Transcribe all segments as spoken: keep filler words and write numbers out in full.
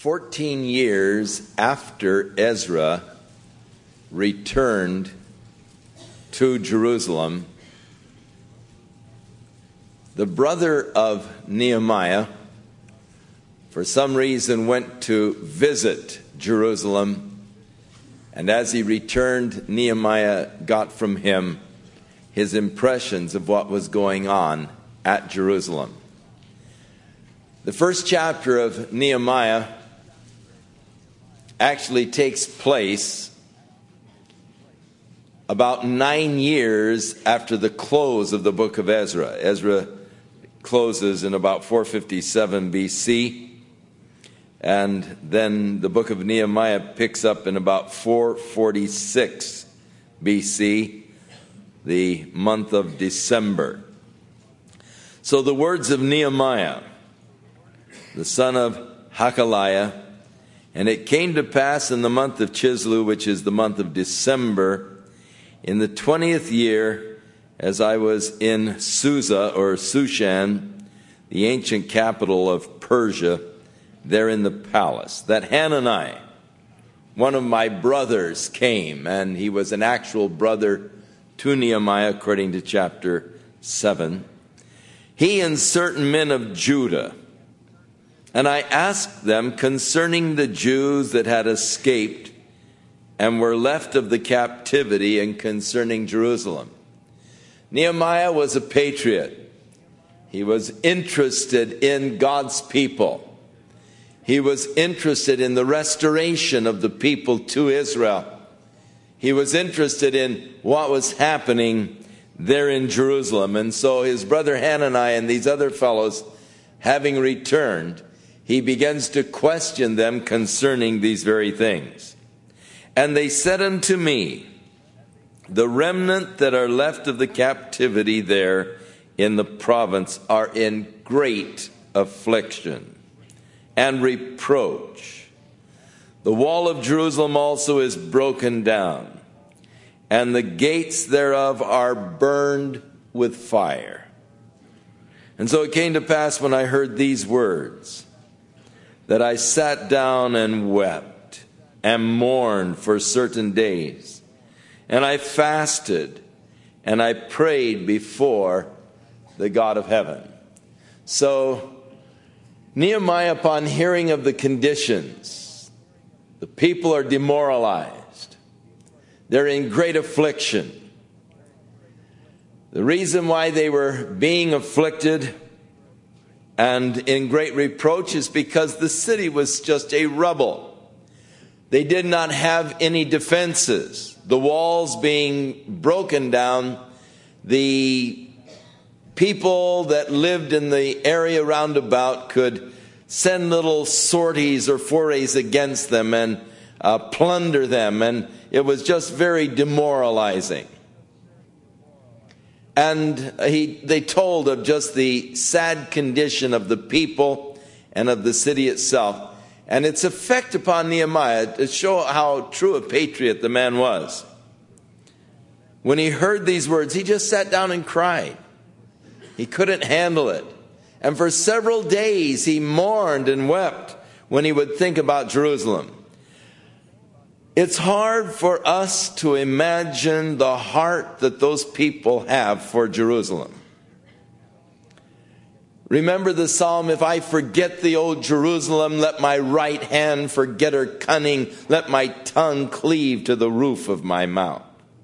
Fourteen years after Ezra returned to Jerusalem, the brother of Nehemiah, for some reason, went to visit Jerusalem, and as he returned, Nehemiah got from him his impressions of what was going on at Jerusalem. The first chapter of Nehemiah actually takes place about nine years after the close of the book of Ezra. Ezra closes in about four fifty-seven B C, and then the book of Nehemiah picks up in about four forty-six B C, the month of December. So the words of Nehemiah, the son of Hakaliah: "And it came to pass in the month of Chislew, which is the month of December, in the twentieth year, as I was in Susa, or Shushan, the ancient capital of Persia, there in the palace, that Hanani, one of my brothers, came," and he was an actual brother to Nehemiah, according to chapter seven, "he and certain men of Judah. And I asked them concerning the Jews that had escaped and were left of the captivity, and concerning Jerusalem." Nehemiah was a patriot. He was interested in God's people. He was interested in the restoration of the people to Israel. He was interested in what was happening there in Jerusalem. And so his brother Hanani and these other fellows, having returned, he begins to question them concerning these very things. "And they said unto me, the remnant that are left of the captivity there in the province are in great affliction and reproach. The wall of Jerusalem also is broken down, and the gates thereof are burned with fire. And so it came to pass, when I heard these words, that I sat down and wept and mourned for certain days. And I fasted and I prayed before the God of heaven." So Nehemiah, upon hearing of the conditions, the people are demoralized. They're in great affliction. The reason why they were being afflicted and in great reproach is because the city was just a rubble. They did not have any defenses. The walls being broken down, the people that lived in the area round about could send little sorties or forays against them and uh, plunder them, and it was just very demoralizing. And he, they told of just the sad condition of the people and of the city itself, and its effect upon Nehemiah, to show how true a patriot the man was. When he heard these words, he just sat down and cried. He couldn't handle it. And for several days he mourned and wept when he would think about Jerusalem. It's hard for us to imagine the heart that those people have for Jerusalem. Remember the psalm, "If I forget the old Jerusalem, let my right hand forget her cunning, let my tongue cleave to the roof of my mouth."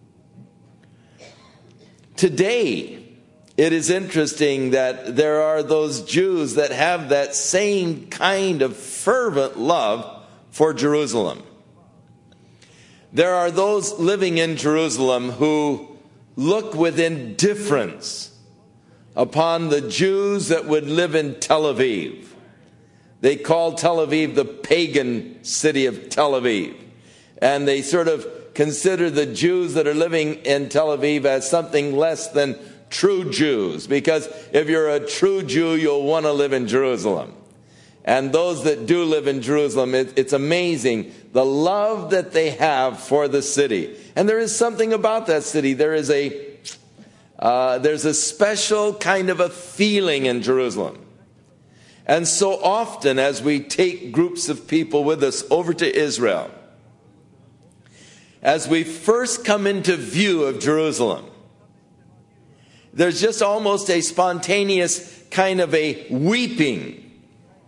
Today, it is interesting that there are those Jews that have that same kind of fervent love for Jerusalem. There are those living in Jerusalem who look with indifference upon the Jews that would live in Tel Aviv. They call Tel Aviv the pagan city of Tel Aviv. And they sort of consider the Jews that are living in Tel Aviv as something less than true Jews. Because if you're a true Jew, you'll want to live in Jerusalem. And those that do live in Jerusalem, it, it's amazing the love that they have for the city. And there is something about that city. There is a uh, there's a special kind of a feeling in Jerusalem. And so often as we take groups of people with us over to Israel, as we first come into view of Jerusalem, there's just almost a spontaneous kind of a weeping.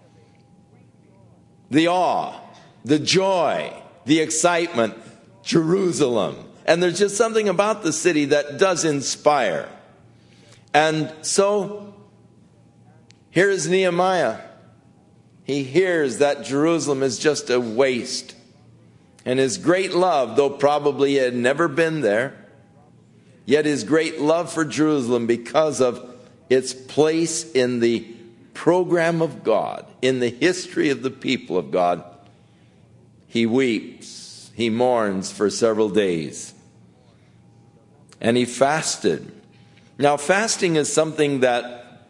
The awe, the joy, the excitement, Jerusalem. And there's just something about the city that does inspire. And so, here is Nehemiah. He hears that Jerusalem is just a waste. And his great love, though probably he had never been there, yet his great love for Jerusalem because of its place in the program of God, in the history of the people of God, he weeps, he mourns for several days. And he fasted. Now, fasting is something that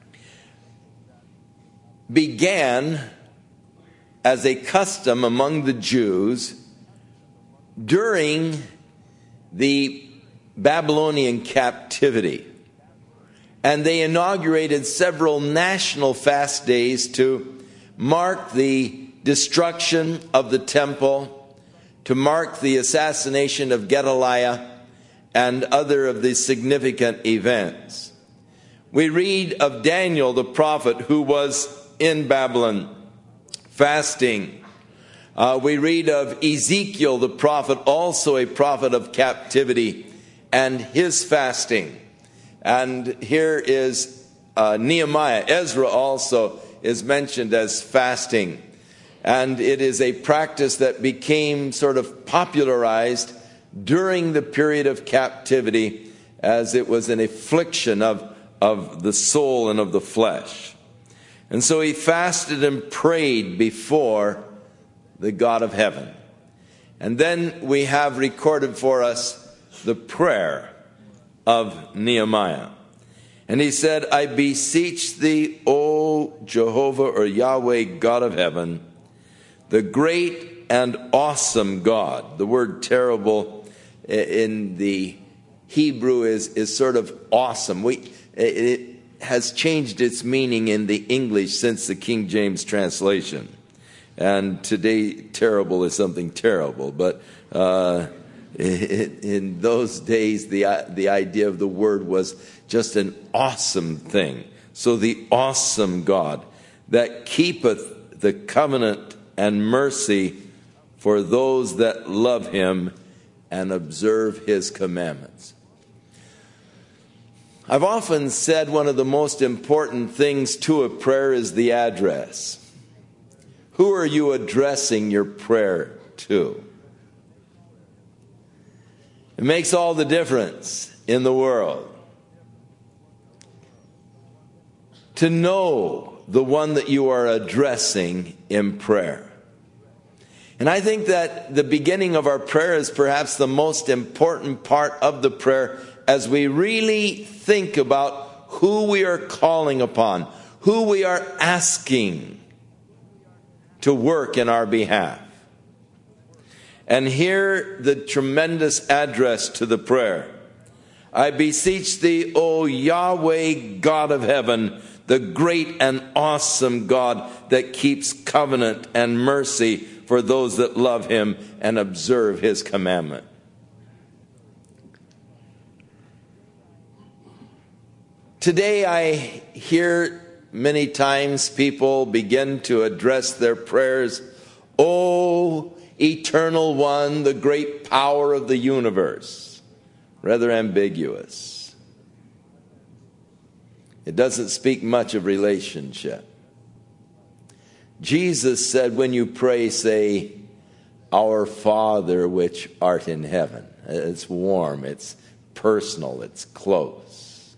began as a custom among the Jews during the Babylonian captivity. And they inaugurated several national fast days to mark the destruction of the temple, to mark the assassination of Gedaliah, and other of the significant events. We read of Daniel the prophet who was in Babylon fasting. Uh, we read of Ezekiel the prophet, also a prophet of captivity, and his fasting. And here is uh, Nehemiah. Ezra also is mentioned as fasting. And it is a practice that became sort of popularized during the period of captivity, as it was an affliction of, of the soul and of the flesh. And so he fasted and prayed before the God of heaven. And then we have recorded for us the prayer of Nehemiah. And he said, I beseech thee, O Jehovah, or Yahweh, God of heaven, the great and awesome God. The word terrible in the Hebrew is, is sort of awesome. We, it has changed its meaning in the English since the King James translation. And today, terrible is something terrible. But uh, it, in those days, the, the idea of the word was just an awesome thing. So the awesome God that keepeth the covenant and mercy for those that love him and observe his commandments. I've often said one of the most important things to a prayer is the address. Who are you addressing your prayer to? It makes all the difference in the world to know the one that you are addressing in prayer. And I think that the beginning of our prayer is perhaps the most important part of the prayer, as we really think about who we are calling upon, who we are asking to work in our behalf. And hear the tremendous address to the prayer. I beseech thee, O Yahweh, God of heaven, the great and awesome God that keeps covenant and mercy for those that love him and observe his commandment. Today I hear many times people begin to address their prayers, O Eternal One, the great power of the universe. Rather ambiguous. It doesn't speak much of relationship. Jesus said, when you pray, say, Our Father which art in heaven. It's warm, it's personal, it's close.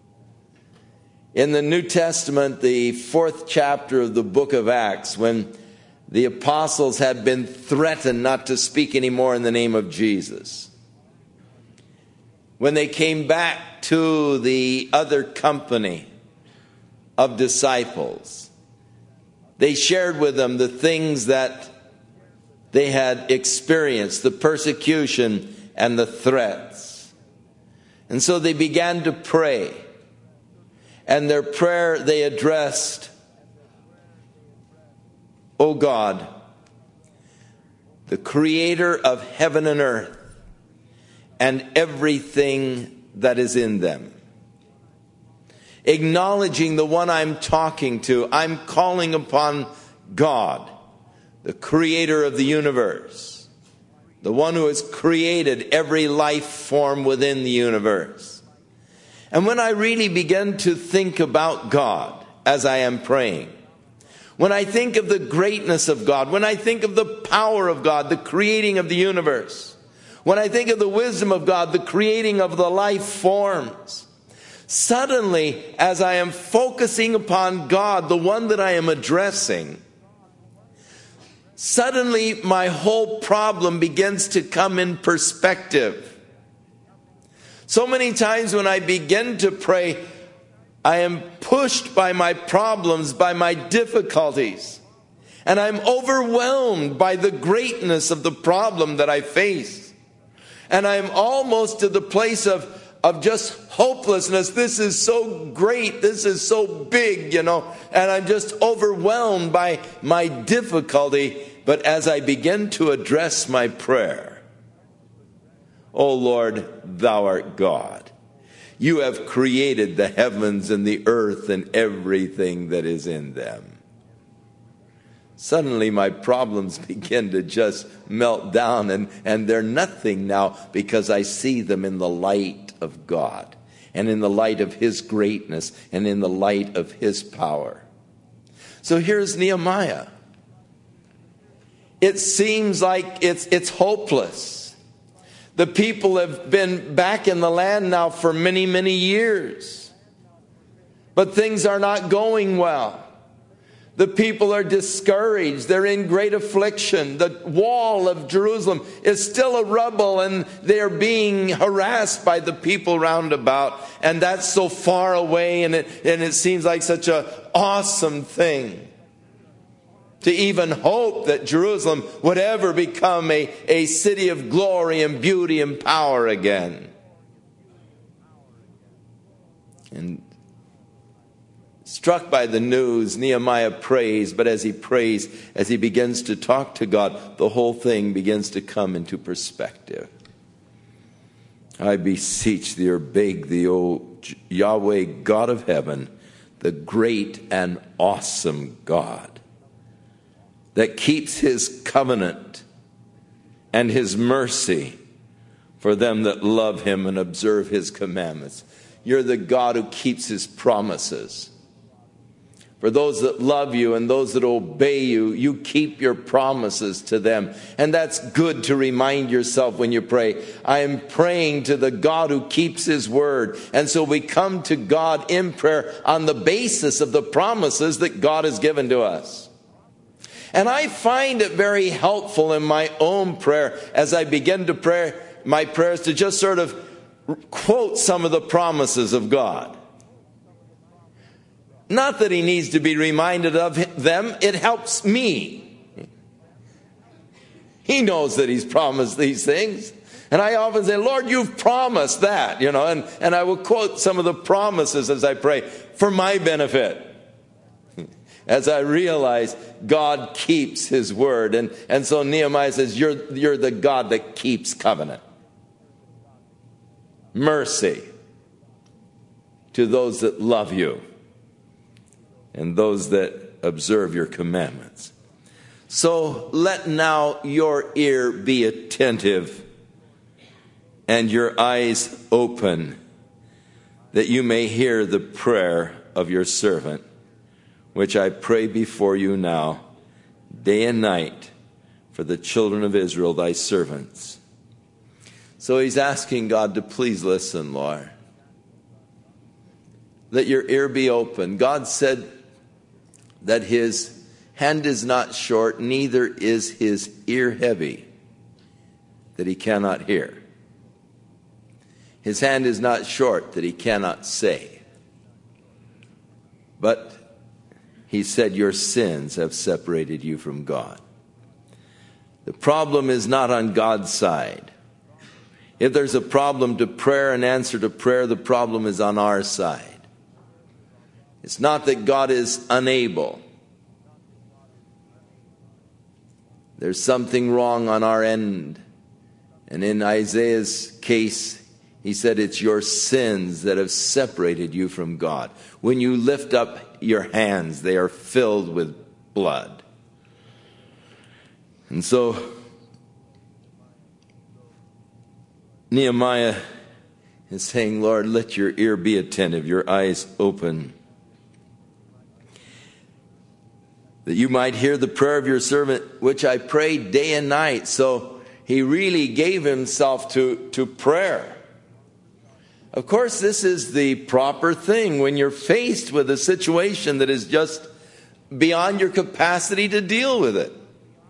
In the New Testament, the fourth chapter of the book of Acts, when the apostles had been threatened not to speak anymore in the name of Jesus, when they came back to the other company of disciples, they shared with them the things that they had experienced, the persecution and the threats. And so they began to pray. And their prayer they addressed, O God, the creator of heaven and earth, and everything that is in them. Acknowledging the one I'm talking to, I'm calling upon God, the creator of the universe, the one who has created every life form within the universe. And when I really begin to think about God as I am praying, when I think of the greatness of God, when I think of the power of God, the creating of the universe, when I think of the wisdom of God, the creating of the life forms, suddenly, as I am focusing upon God, the one that I am addressing, suddenly my whole problem begins to come in perspective. So many times when I begin to pray, I am pushed by my problems, by my difficulties, and I'm overwhelmed by the greatness of the problem that I face. And I'm almost to the place of, of just hopelessness. This is so great. This is so big, you know, and I'm just overwhelmed by my difficulty. But as I begin to address my prayer, O Lord, thou art God. You have created the heavens and the earth and everything that is in them. Suddenly my problems begin to just melt down, and, and they're nothing now because I see them in the light of God and in the light of His greatness and in the light of His power. So here's Nehemiah. It seems like it's, it's hopeless. The people have been back in the land now for many, many years. But things are not going well. The people are discouraged. They're in great affliction. The wall of Jerusalem is still a rubble, and they're being harassed by the people round about. And that's so far away, and it, and it seems like such an awesome thing to even hope that Jerusalem would ever become a, a city of glory and beauty and power again. And struck by the news, Nehemiah prays, but as he prays, as he begins to talk to God, the whole thing begins to come into perspective. I beseech thee, or beg thee, O Yahweh, God of heaven, the great and awesome God, that keeps His covenant and His mercy for them that love Him and observe His commandments. You're the God who keeps His promises. For those that love you and those that obey you, you keep your promises to them. And that's good to remind yourself when you pray. I am praying to the God who keeps His word. And so we come to God in prayer on the basis of the promises that God has given to us. And I find it very helpful in my own prayer as I begin to pray my prayers to just sort of quote some of the promises of God. Not that He needs to be reminded of them. It helps me. He knows that He's promised these things. And I often say, Lord, you've promised that, you know, and, and I will quote some of the promises as I pray for my benefit. As I realize God keeps His word. And, and so Nehemiah says, you're, you're the God that keeps covenant. Mercy to those that love you and those that observe your commandments. So let now your ear be attentive and your eyes open, that you may hear the prayer of your servant, which I pray before you now, day and night, for the children of Israel, thy servants. So he's asking God to please listen, Lord. Let your ear be open. God said that His hand is not short, neither is His ear heavy, that He cannot hear. His hand is not short, that He cannot save. But He said, your sins have separated you from God. The problem is not on God's side. If there's a problem to prayer and answer to prayer, the problem is on our side. It's not that God is unable. There's something wrong on our end. And in Isaiah's case, he said it's your sins that have separated you from God. When you lift up your hands, they are filled with blood. And so Nehemiah is saying, Lord, let your ear be attentive, your eyes open, that you might hear the prayer of your servant, which I prayed day and night. So he really gave himself to, to prayer. Of course, this is the proper thing when you're faced with a situation that is just beyond your capacity to deal with it.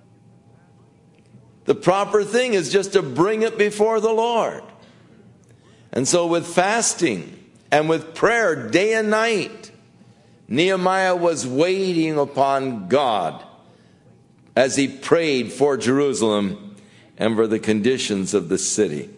The proper thing is just to bring it before the Lord. And so with fasting and with prayer day and night, Nehemiah was waiting upon God as he prayed for Jerusalem and for the conditions of the city.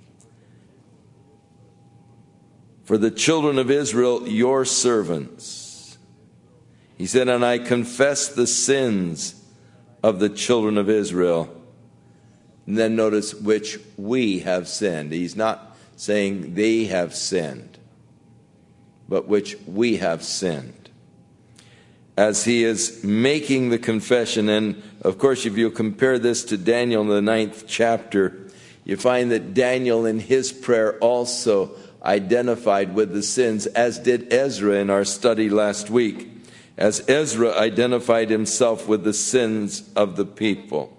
For the children of Israel, your servants. He said, and I confess the sins of the children of Israel. And then notice, which we have sinned. He's not saying they have sinned, but which we have sinned. As he is making the confession, and of course if you compare this to Daniel in the ninth chapter, you find that Daniel in his prayer also identified with the sins, as did Ezra in our study last week, as Ezra identified himself with the sins of the people.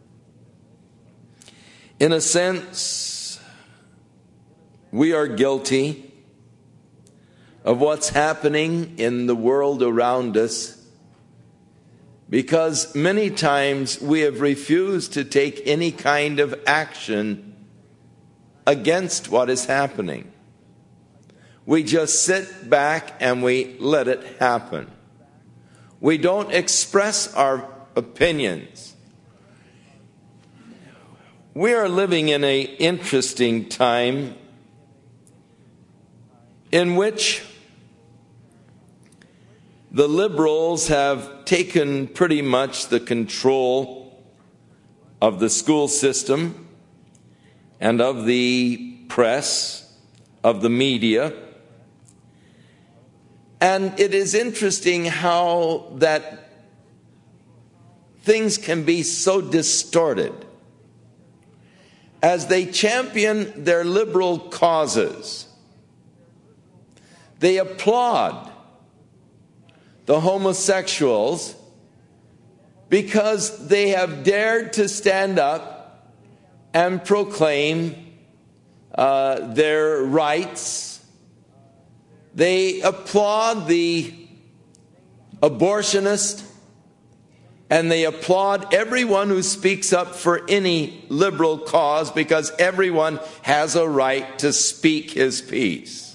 In a sense, we are guilty of what's happening in the world around us, because many times we have refused to take any kind of action against what is happening. We just sit back and we let it happen. We don't express our opinions. We are living in an interesting time in which the liberals have taken pretty much the control of the school system and of the press, of the media. And it is interesting how that things can be so distorted. As they champion their liberal causes, they applaud the homosexuals because they have dared to stand up and proclaim uh, their rights. They applaud the abortionist, and they applaud everyone who speaks up for any liberal cause, because everyone has a right to speak his piece.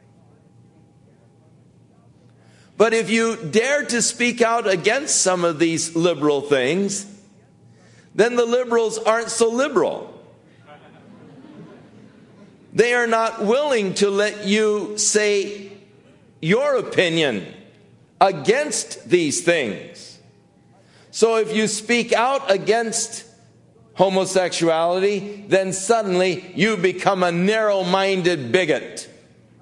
But if you dare to speak out against some of these liberal things, then the liberals aren't so liberal. They are not willing to let you say your opinion against these things. So if you speak out against homosexuality, then suddenly you become a narrow-minded bigot.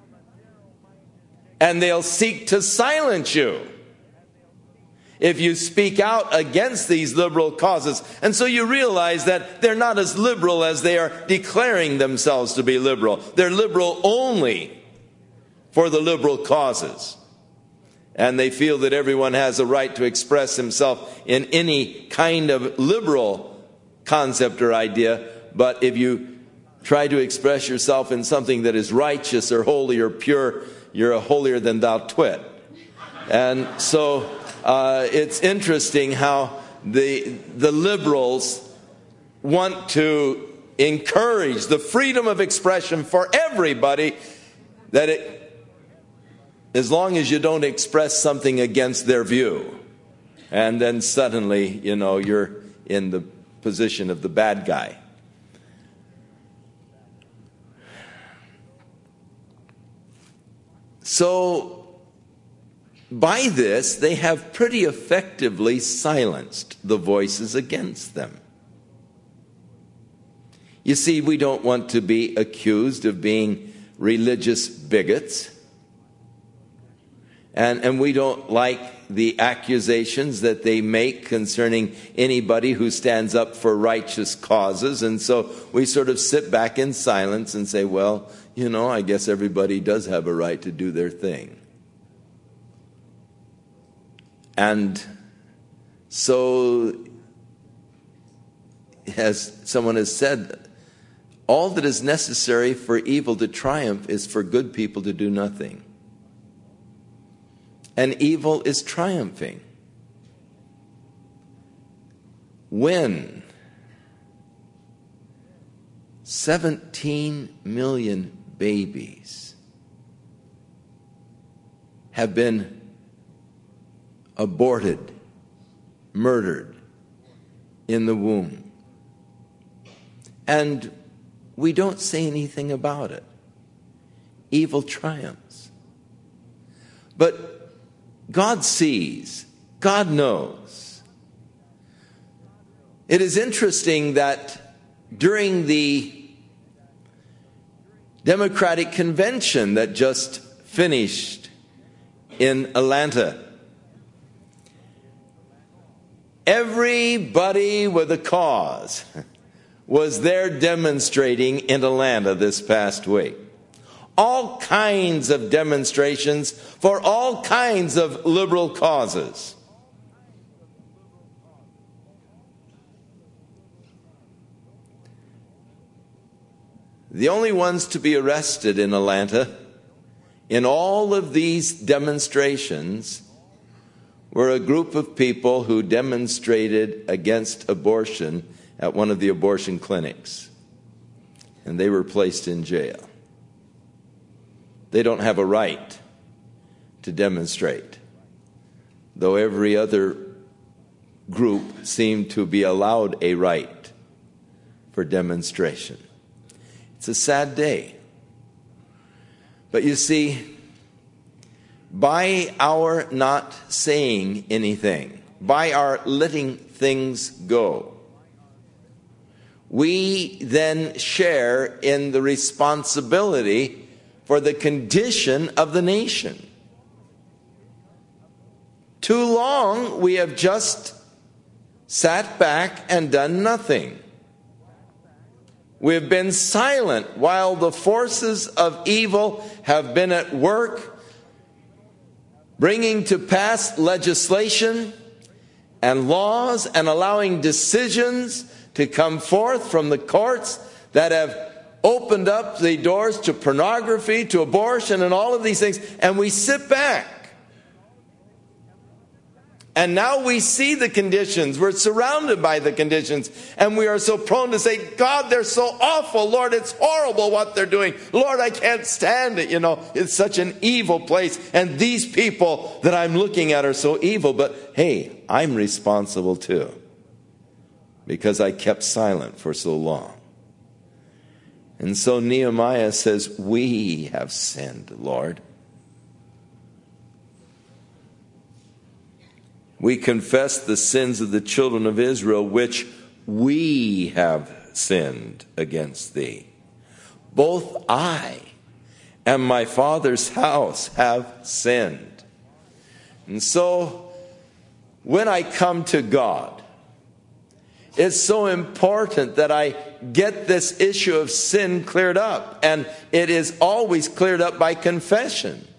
And they'll seek to silence you if you speak out against these liberal causes. And so you realize that they're not as liberal as they are declaring themselves to be liberal. They're liberal only for the liberal causes. And they feel that everyone has a right to express himself in any kind of liberal concept or idea. But if you try to express yourself in something that is righteous or holy or pure, you're a holier than thou twit. And so uh, it's interesting how the the liberals want to encourage the freedom of expression for everybody, that it, as long as you don't express something against their view, and then suddenly, you know, you're in the position of the bad guy. So by this, they have pretty effectively silenced the voices against them. You see, we don't want to be accused of being religious bigots. And, and we don't like the accusations that they make concerning anybody who stands up for righteous causes. And so we sort of sit back in silence and say, well, you know, I guess everybody does have a right to do their thing. And so, as someone has said, all that is necessary for evil to triumph is for good people to do nothing. And evil is triumphing. When seventeen million babies have been aborted, murdered in the womb, and we don't say anything about it, evil triumphs. But God sees, God knows. It is interesting that during the Democratic Convention that just finished in Atlanta, everybody with a cause was there demonstrating in Atlanta this past week. All kinds of demonstrations for all kinds of liberal causes. The only ones to be arrested in Atlanta in all of these demonstrations were a group of people who demonstrated against abortion at one of the abortion clinics. And they were placed in jail. They don't have a right to demonstrate, though every other group seemed to be allowed a right for demonstration. It's a sad day. But you see, by our not saying anything, by our letting things go, we then share in the responsibility for the condition of the nation. Too long we have just sat back and done nothing. We have been silent while the forces of evil have been at work, bringing to pass legislation and laws and allowing decisions to come forth from the courts that have opened up the doors to pornography, to abortion, and all of these things, and we sit back. And now we see the conditions. We're surrounded by the conditions, and we are so prone to say, God, they're so awful. Lord, it's horrible what they're doing. Lord, I can't stand it. You know, it's such an evil place, and these people that I'm looking at are so evil. But hey, I'm responsible too, because I kept silent for so long. And so Nehemiah says, we have sinned, Lord. We confess the sins of the children of Israel, which we have sinned against thee. Both I and my father's house have sinned. And so when I come to God, it's so important that I get this issue of sin cleared up. And it is always cleared up by confession.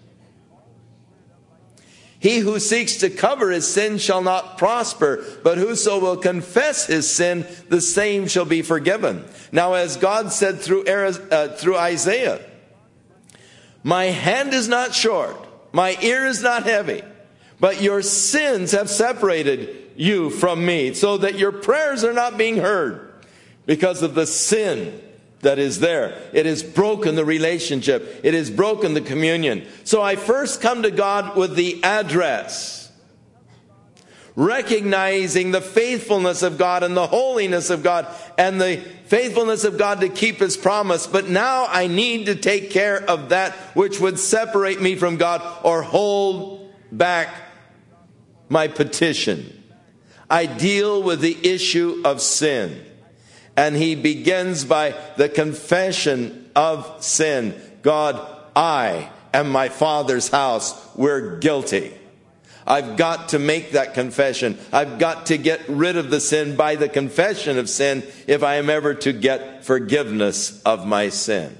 He who seeks to cover his sin shall not prosper, but whoso will confess his sin, the same shall be forgiven. Now, as God said through, uh, through Isaiah, my hand is not short, my ear is not heavy, but your sins have separated you from me, so that your prayers are not being heard because of the sin that is there. It has broken the relationship. It has broken the communion. So I first come to God with the address, recognizing the faithfulness of God and the holiness of God and the faithfulness of God to keep his promise. But now I need to take care of that which would separate me from God or hold back my petition. I deal with the issue of sin. And he begins by the confession of sin. God, I and my Father's house, we're guilty. I've got to make that confession. I've got to get rid of the sin by the confession of sin if I am ever to get forgiveness of my sin.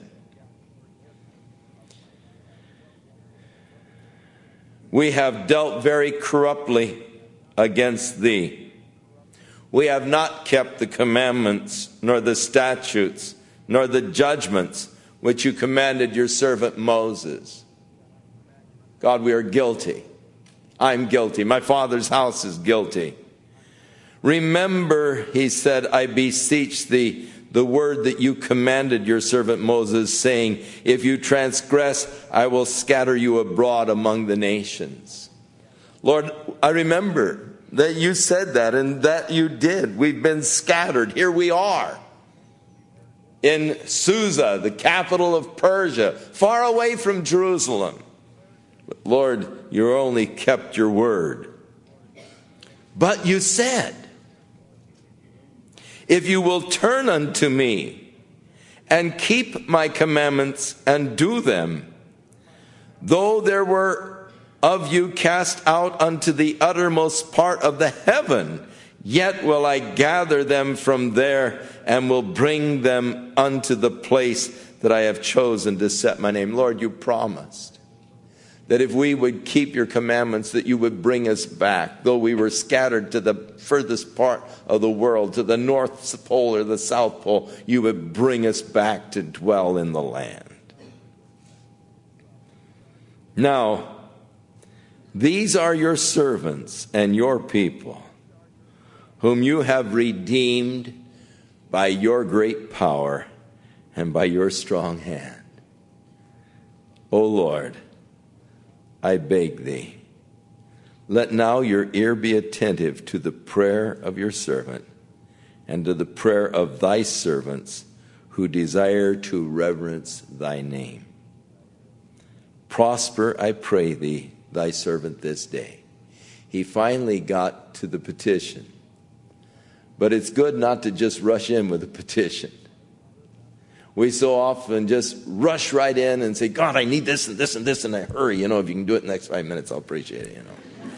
We have dealt very corruptly against thee. We have not kept the commandments, nor the statutes, nor the judgments which you commanded your servant Moses. God, we are guilty. I'm guilty. My Father's house is guilty. Remember, he said, I beseech thee, the word that you commanded your servant Moses, saying, if you transgress, I will scatter you abroad among the nations. Lord, I remember that you said that, and that you did. We've been scattered. Here we are in Susa, the capital of Persia, far away from Jerusalem. But Lord, you only kept your word. But you said, if you will turn unto me and keep my commandments and do them, though there were of you cast out unto the uttermost part of the heaven, yet will I gather them from there and will bring them unto the place that I have chosen to set my name. Lord, you promised that if we would keep your commandments, that you would bring us back, though we were scattered to the furthest part of the world, to the North Pole or the South Pole, you would bring us back to dwell in the land. Now, these are your servants and your people, whom you have redeemed by your great power and by your strong hand. O Lord, I beg thee, let now your ear be attentive to the prayer of your servant and to the prayer of thy servants who desire to reverence thy name. Prosper, I pray thee, thy servant this day. He finally got to the petition. But it's good not to just rush in with a petition. We so often just rush right in and say, God, I need this and this and this, and I hurry. You know, if you can do it in the next five minutes, I'll appreciate it, you know.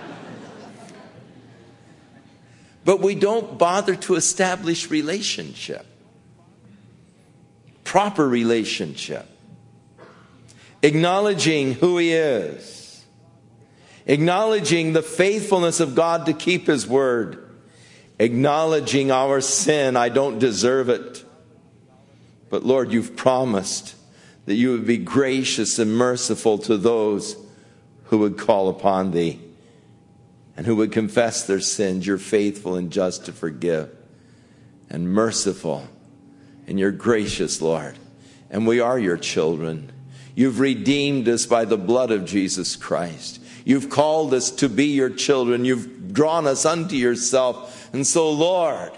But we don't bother to establish relationship. Proper relationship. Acknowledging who he is. Acknowledging the faithfulness of God to keep his word. Acknowledging our sin. I don't deserve it. But Lord, you've promised that you would be gracious and merciful to those who would call upon thee and who would confess their sins. You're faithful and just to forgive and merciful, and you're gracious, Lord. And we are your children. You've redeemed us by the blood of Jesus Christ. You've called us to be your children. You've drawn us unto yourself. And so, Lord,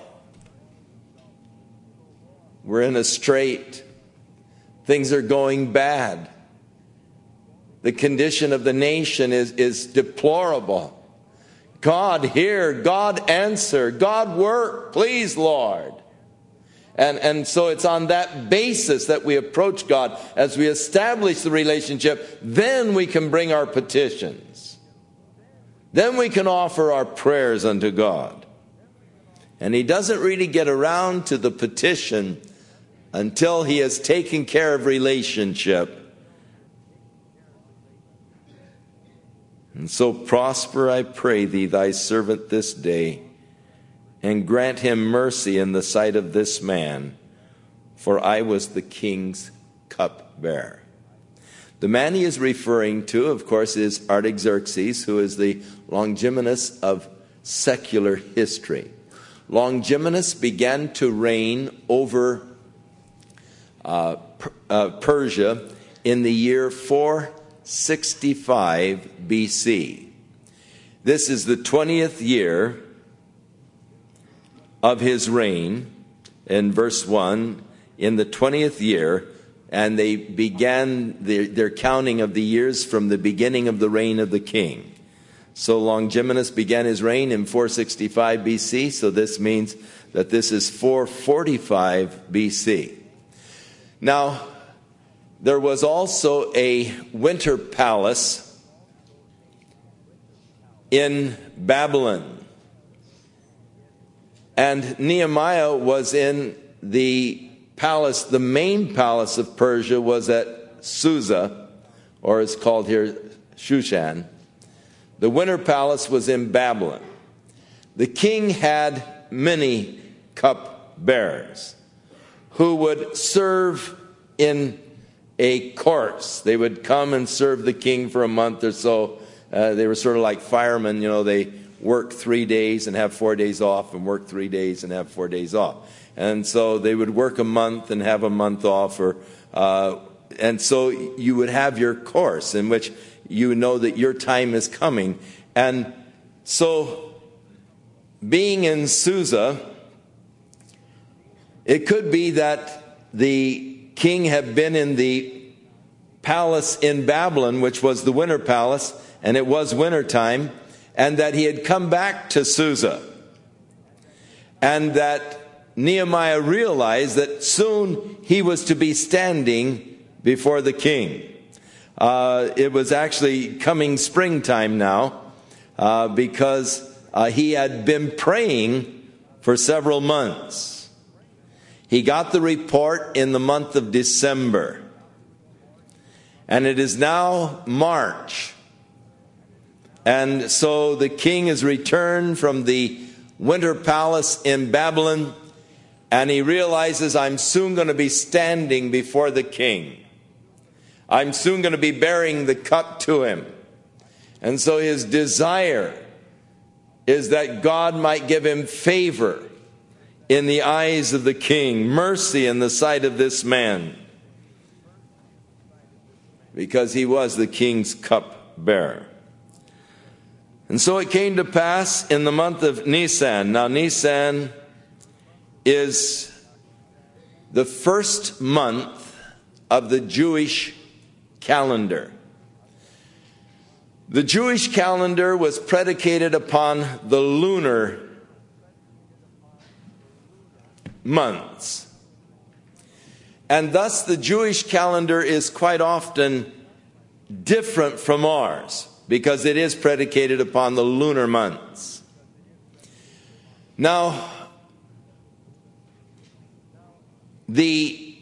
we're in a strait. Things are going bad. The condition of the nation is, is deplorable. God, hear. God, answer. God, work. Please, Lord. And, and so it's on that basis that we approach God. As we establish the relationship, then we can bring our petitions. Then we can offer our prayers unto God. And he doesn't really get around to the petition until he has taken care of relationship. And so prosper, I pray thee, thy servant this day, and grant him mercy in the sight of this man, for I was the king's cupbearer. The man he is referring to, of course, is Artaxerxes, who is the Longimanus of secular history. Longimanus began to reign over uh, uh, Persia in the year four sixty-five B C. This is the twentieth year of his reign. In verse one, in the twentieth year, and they began their, their counting of the years from the beginning of the reign of the king. So Longimanus began his reign in four sixty-five B C, so this means that this is four forty-five B C. Now, there was also a winter palace in Babylon. And Nehemiah was in the palace, the main palace of Persia was at Susa, or it's called here Shushan. The winter palace was in Babylon. The king had many cupbearers who would serve in a course. They would come and serve the king for a month or so. Uh, they were sort of like firemen, you know, they work three days and have four days off, and work three days and have four days off. And so they would work a month and have a month off, or uh, and so you would have your course in which you know that your time is coming. And so being in Susa, it could be that the king had been in the palace in Babylon, which was the winter palace, and it was winter time, and that he had come back to Susa, and that Nehemiah realized that soon he was to be standing before the king. Uh, it was actually coming springtime now, uh, because uh, he had been praying for several months. He got the report in the month of December, and it is now March. And so the king has returned from the winter palace in Babylon, and he realizes, I'm soon going to be standing before the king. I'm soon going to be bearing the cup to him. And so his desire is that God might give him favor in the eyes of the king, mercy in the sight of this man, because he was the king's cupbearer. And so it came to pass in the month of Nisan. Now Nisan is the first month of the Jewish calendar. The Jewish calendar was predicated upon the lunar months. And thus the Jewish calendar is quite often different from ours, because it is predicated upon the lunar months. Now, the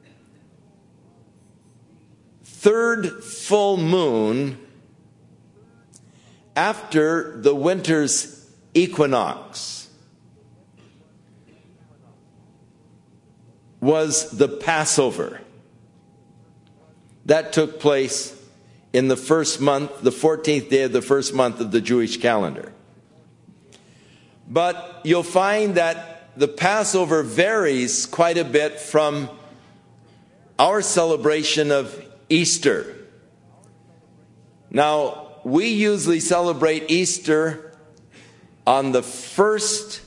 third full moon after the winter's equinox was the Passover. That took place in the first month, the fourteenth day of the first month of the Jewish calendar. But you'll find that the Passover varies quite a bit from our celebration of Easter. Now, we usually celebrate Easter on the first,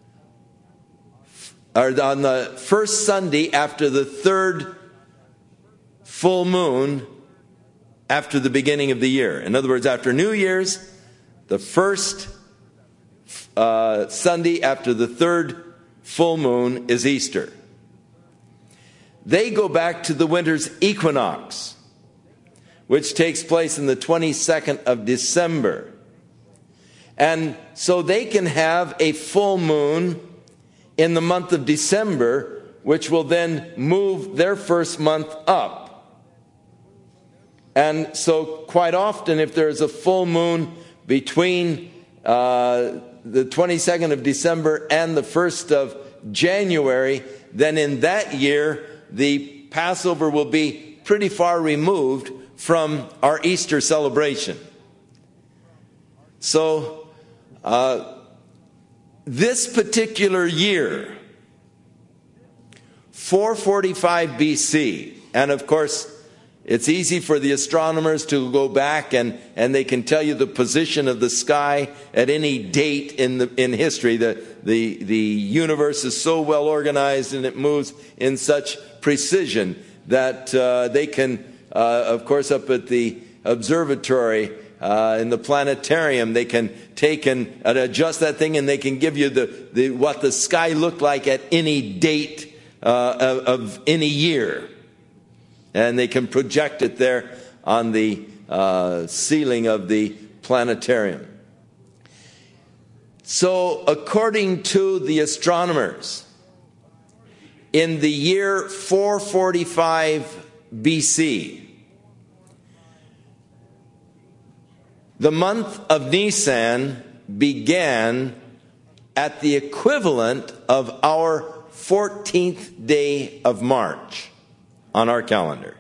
or on the first Sunday after the third full moon after the beginning of the year. In other words, after New Year's, the first uh, Sunday after the third full moon is Easter. They go back to the winter's equinox, which takes place in the twenty-second of December. And so they can have a full moon in the month of December, which will then move their first month up. And so quite often, if there is a full moon between uh, the twenty-second of December and the first of January, then in that year, the Passover will be pretty far removed from our Easter celebration. So, uh, this particular year, four forty-five B C, and of course, it's easy for the astronomers to go back and, and they can tell you the position of the sky at any date in the in history. The, the, the universe is so well organized and it moves in such precision that uh, they can, uh, of course, up at the observatory, uh, in the planetarium, they can take and, and adjust that thing, and they can give you the, the what the sky looked like at any date uh, of, of any year. And they can project it there on the uh, ceiling of the planetarium. So, according to the astronomers, in the year four forty-five B C, the month of Nisan began at the equivalent of our fourteenth day of March on our calendar.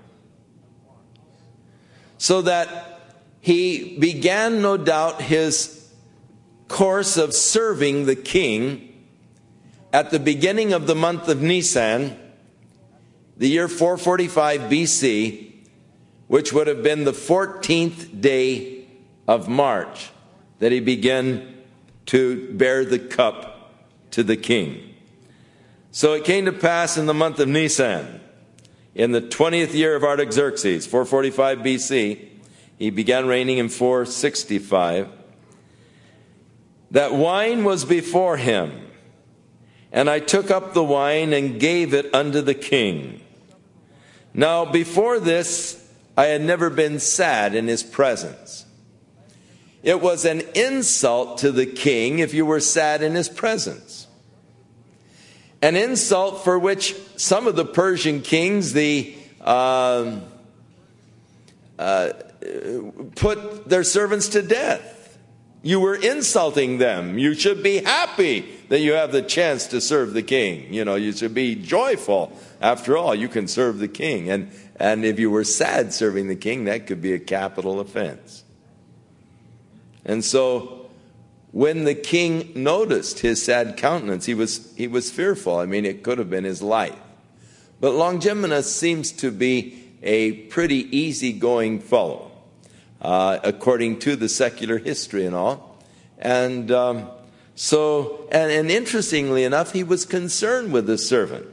So that he began, no doubt, his course of serving the king at the beginning of the month of Nisan, the year four forty-five B C, which would have been the fourteenth day of March, that he began to bear the cup to the king. So it came to pass in the month of Nisan, in the twentieth year of Artaxerxes, four forty-five B C, he began reigning in four sixty-five, that wine was before him, and I took up the wine and gave it unto the king. Now, before this, I had never been sad in his presence. It was an insult to the king if you were sad in his presence. An insult for which some of the Persian kings, the uh, uh, put their servants to death. You were insulting them. You should be happy that you have the chance to serve the king. You know, you should be joyful. After all, you can serve the king. And, and if you were sad serving the king, that could be a capital offense. And so when the king noticed his sad countenance, he was, he was fearful. I mean, it could have been his life. But Longimanus seems to be a pretty easygoing fellow, uh, according to the secular history and all. And um, so, and, and interestingly enough, he was concerned with the servant.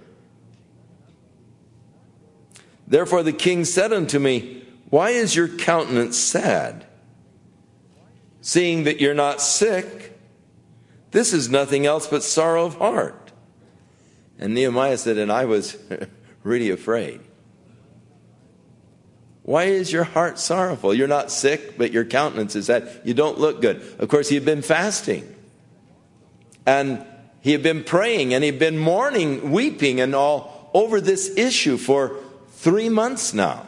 Therefore the king said unto me, why is your countenance sad? Seeing that you're not sick, this is nothing else but sorrow of heart. And Nehemiah said, and I was really afraid. Why is your heart sorrowful? You're not sick, but your countenance is sad. You don't look good. Of course, he had been fasting. And he had been praying, and he had been mourning, weeping, and all over this issue for three months now.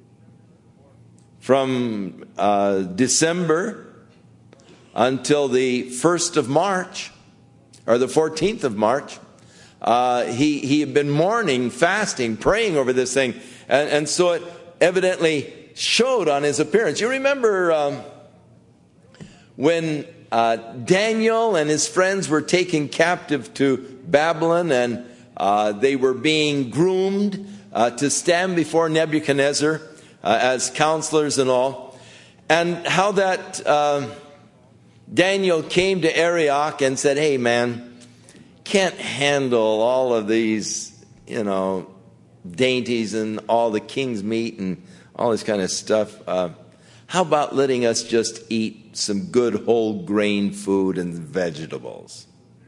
From uh, December until the first of March, or the fourteenth of March, uh, he, he had been mourning, fasting, praying over this thing. And, and so it evidently showed on his appearance. You remember um, when uh, Daniel and his friends were taken captive to Babylon, and uh, they were being groomed uh, to stand before Nebuchadnezzar uh, as counselors and all, and how that uh, Daniel came to Arioch and said, hey man, can't handle all of these, you know, dainties and all the king's meat and all this kind of stuff. Uh, how about letting us just eat some good whole grain food and vegetables?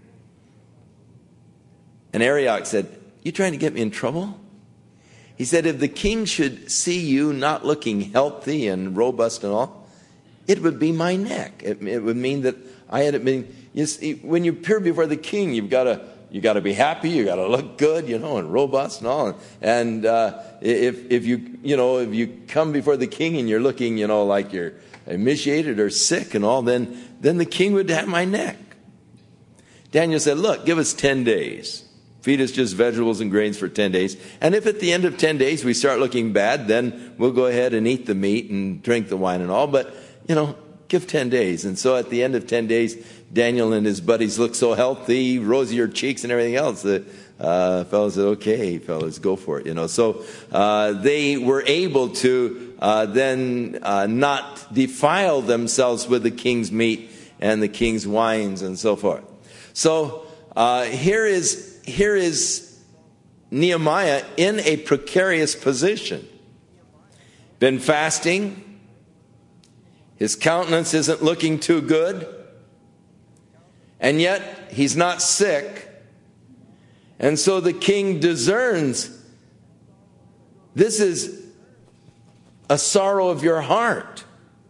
And Arioch said, you trying to get me in trouble? He said, if the king should see you not looking healthy and robust and all, it would be my neck. It, it would mean that I had been, you see, when you appear before the king, you've got to You got to be happy. You got to look good, you know, and robust and all. And uh, if if you you know if you come before the king and you're looking, you know, like you're emaciated or sick and all, then then the king would have my neck. Daniel said, "Look, give us ten days. Feed us just vegetables and grains for ten days. And if at the end of ten days we start looking bad, then we'll go ahead and eat the meat and drink the wine and all. But you know, give ten days." And so at the end of ten days, Daniel and his buddies looked so healthy, rosier cheeks and everything else, that uh, fellows said, okay, fellas, go for it. You know, so uh, they were able to uh, then uh, not defile themselves with the king's meat and the king's wines and so forth. So uh, here is here is Nehemiah in a precarious position. Been fasting. His countenance isn't looking too good. And yet he's not sick. And so the king discerns, this is a sorrow of your heart.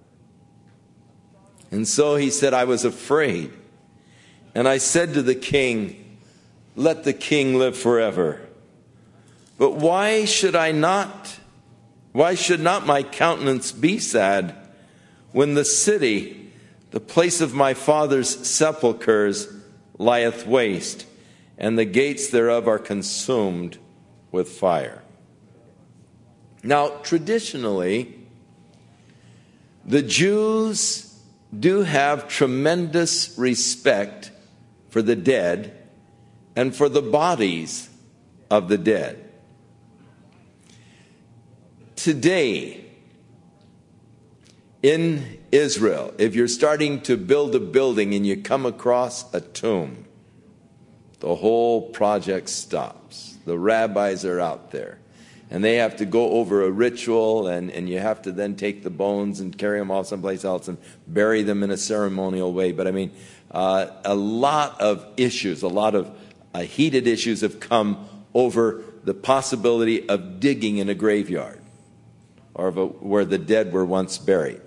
And so he said, I was afraid. And I said to the king, let the king live forever. But why should I not, why should not my countenance be sad when the city, the place of my father's sepulchres, lieth waste, and the gates thereof are consumed with fire? Now, traditionally, the Jews do have tremendous respect for the dead and for the bodies of the dead. Today, in Israel, if you're starting to build a building and you come across a tomb, the whole project stops. The rabbis are out there, and they have to go over a ritual, and, and you have to then take the bones and carry them off someplace else and bury them in a ceremonial way. But I mean, uh, a lot of issues, a lot of uh, heated issues have come over the possibility of digging in a graveyard or of a, where the dead were once buried.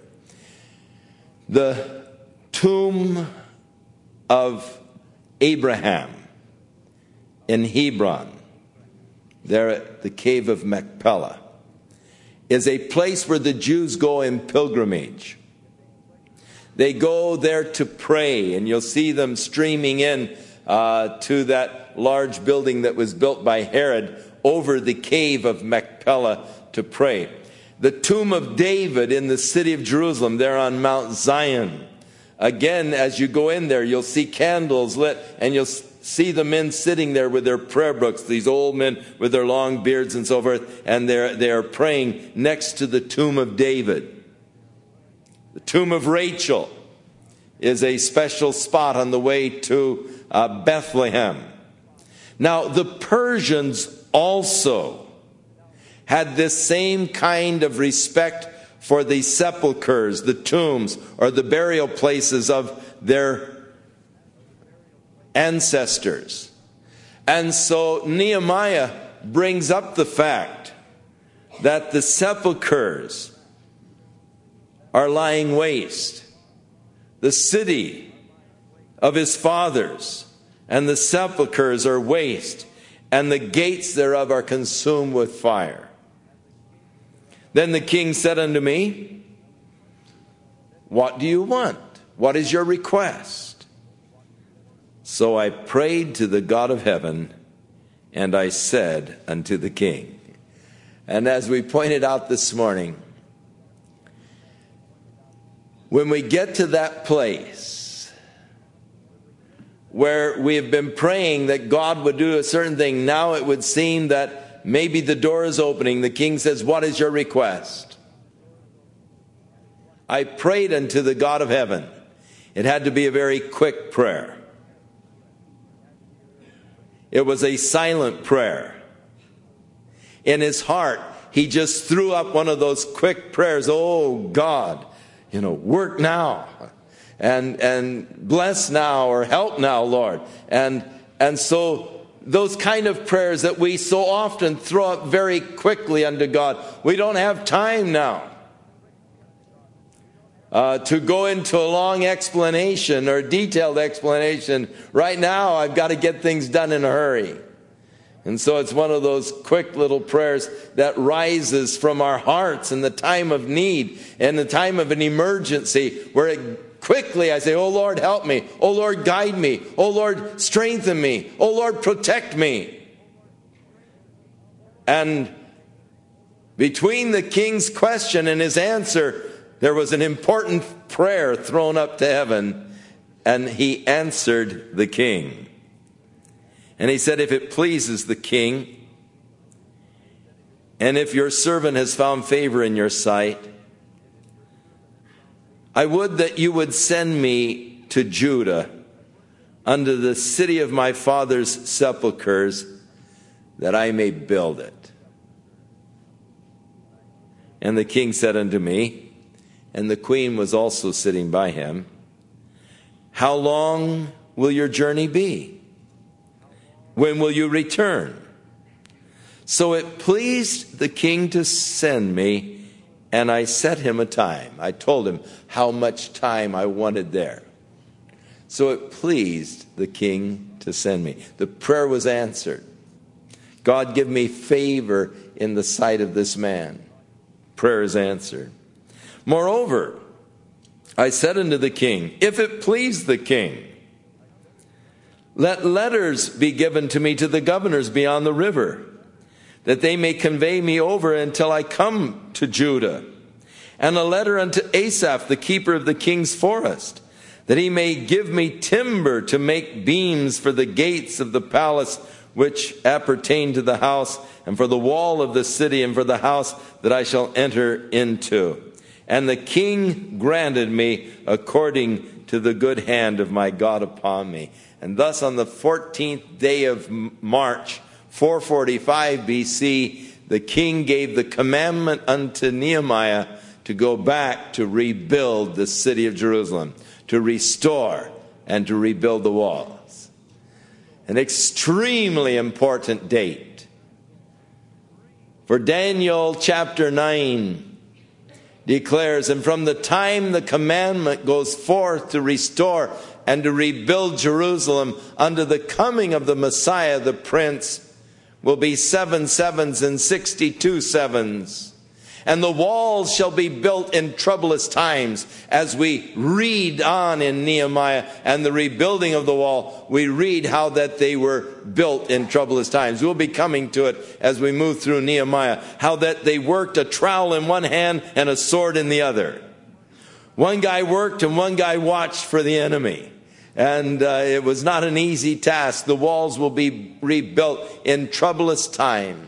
The tomb of Abraham in Hebron, there at the cave of Machpelah, is a place where the Jews go in pilgrimage. They go there to pray, and you'll see them streaming in uh, to that large building that was built by Herod over the cave of Machpelah to pray. The tomb of David in the city of Jerusalem, there on Mount Zion. Again, as you go in there, you'll see candles lit, and you'll see the men sitting there with their prayer books, these old men with their long beards and so forth, and they're, they're praying next to the tomb of David. The tomb of Rachel is a special spot on the way to uh, Bethlehem. Now, the Persians also had this same kind of respect for the sepulchres, the tombs, or the burial places of their ancestors. And so Nehemiah brings up the fact that the sepulchres are lying waste. The city of his fathers and the sepulchres are waste, and the gates thereof are consumed with fire. Then the king said unto me, what do you want? What is your request? So I prayed to the God of heaven, and I said unto the king. And as we pointed out this morning, when we get to that place where we have been praying that God would do a certain thing, now it would seem that maybe the door is opening. The king says, what is your request? I prayed unto the God of heaven. It had to be a very quick prayer. It was a silent prayer. In his heart, he just threw up one of those quick prayers. Oh God, you know, work now, and and bless now, or help now, Lord. And and so those kind of prayers that we so often throw up very quickly unto God. We don't have time now uh, to go into a long explanation or detailed explanation. Right now, I've got to get things done in a hurry. And so it's one of those quick little prayers that rises from our hearts in the time of need, in the time of an emergency, where it quickly I say, oh Lord, help me. Oh Lord, guide me. Oh Lord, strengthen me. Oh Lord, protect me. And between the king's question and his answer, there was an important prayer thrown up to heaven, and he answered the king. And he said, if it pleases the king, and if your servant has found favor in your sight, I would that you would send me to Judah, unto the city of my father's sepulchres, that I may build it. And the king said unto me, and the queen was also sitting by him, how long will your journey be? When will you return? So it pleased the king to send me, and I set him a time. I told him how much time I wanted there. So it pleased the king to send me. The prayer was answered. God, give me favor in the sight of this man. Prayer is answered. Moreover, I said unto the king, if it please the king, let letters be given to me to the governors beyond the river, that they may convey me over until I come to Judah. And a letter unto Asaph, the keeper of the king's forest, that he may give me timber to make beams for the gates of the palace which appertain to the house, and for the wall of the city, and for the house that I shall enter into. And the king granted me according to the good hand of my God upon me. And thus on the fourteenth day of March, four forty-five B C, the king gave the commandment unto Nehemiah to go back to rebuild the city of Jerusalem, to restore and to rebuild the walls. An extremely important date. For Daniel chapter nine declares, and from the time the commandment goes forth to restore and to rebuild Jerusalem unto the coming of the Messiah, the Prince, will be seven sevens and sixty-two sevens. And the walls shall be built in troublous times. As we read on in Nehemiah and the rebuilding of the wall, we read how that they were built in troublous times. We'll be coming to it as we move through Nehemiah, how that they worked a trowel in one hand and a sword in the other. One guy worked and one guy watched for the enemy. And uh, it was not an easy task. The walls will be rebuilt in troublous times.